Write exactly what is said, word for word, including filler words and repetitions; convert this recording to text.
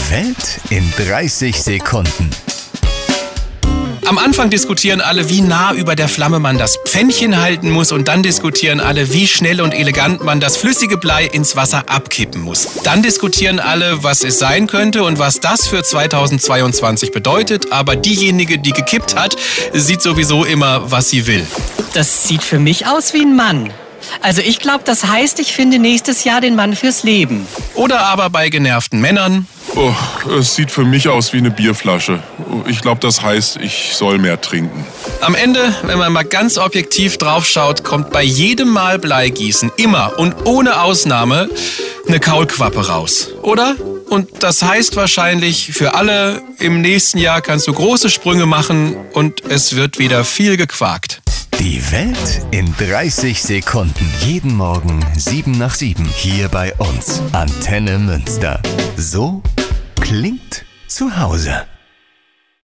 Die Welt in dreißig Sekunden. Am Anfang diskutieren alle, wie nah über der Flamme man das Pfännchen halten muss, und dann diskutieren alle, wie schnell und elegant man das flüssige Blei ins Wasser abkippen muss. Dann diskutieren alle, was es sein könnte und was das für zweitausendzweiundzwanzig bedeutet, aber diejenige, die gekippt hat, sieht sowieso immer, was sie will. Das sieht für mich aus wie ein Mann. Also ich glaube, das heißt, ich finde nächstes Jahr den Mann fürs Leben. Oder aber bei genervten Männern: Oh, es sieht für mich aus wie eine Bierflasche. Ich glaube, das heißt, ich soll mehr trinken. Am Ende, wenn man mal ganz objektiv drauf schaut, kommt bei jedem Mal Bleigießen immer und ohne Ausnahme eine Kaulquappe raus, oder? Und das heißt wahrscheinlich für alle, im nächsten Jahr kannst du große Sprünge machen und es wird wieder viel gequakt. Die Welt in dreißig Sekunden. Jeden Morgen sieben nach sieben. Hier bei uns. Antenne Münster. So klingt zu Hause.